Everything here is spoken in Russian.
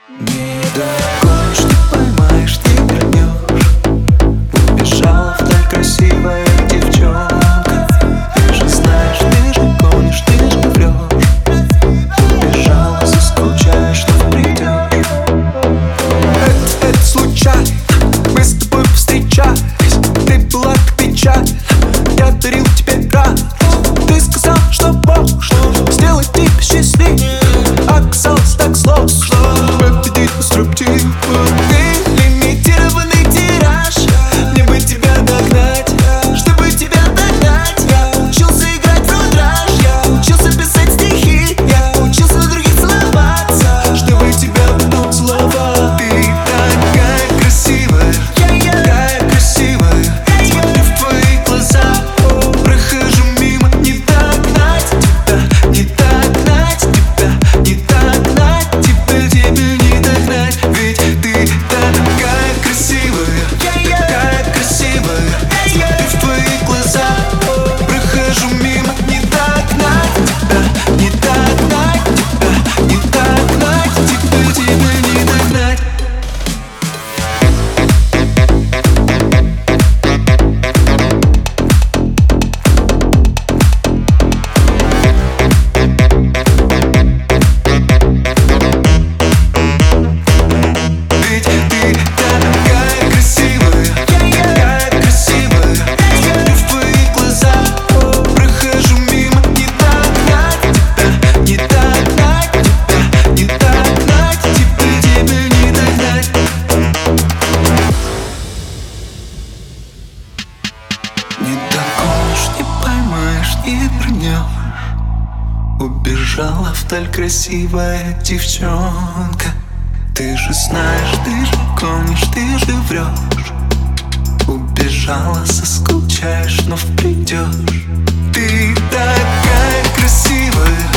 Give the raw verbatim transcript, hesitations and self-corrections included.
Не догонишь, не поймаешь, не вернешь. Убежала вдаль красивая девчонка. Ты же знаешь, ты же гонишь, ты же врешь. Убежала, заскучаешь, но придешь. Это, это случайно, мы с тобой повстречались. Ты была как печаль, я дарил тебе радость. Ты сказал, что можешь сделать тебя счастливее. Оказалось так сложно победить по стриптизу. Ты лимитированный тираж, мне бы тебя догнать. Чтобы тебя догнать, я учился играть в роль-раж. Я учился писать стихи, я учился на других целоваться. Чтобы тебя потом целовать. Ты такая красивая, такая красивая. Смотрю в твои глаза, прохожу мимо. Не догнать тебя, не догнать тебя, не догнать тебя, тебе не догнать. Ведь ты такая красивая, такая красивая. Смотрю в твои глаза, прохожу мимо. Не догнать тебя, не догнать тебя, не догнать тебя, тебе не догнать. Ведь ты такая красивая, такая красивая. Смотрю в твои глаза, прохожу мимо. Не догнать тебя, не догнать тебя, не догнать тебя, тебе не догнать. Не догонишь, не поймаешь, не вернешь. Убежала вдаль красивая девчонка. Ты же знаешь, ты же гонишь, ты же врешь. Убежала, заскучаешь, но придешь. Ты такая красивая,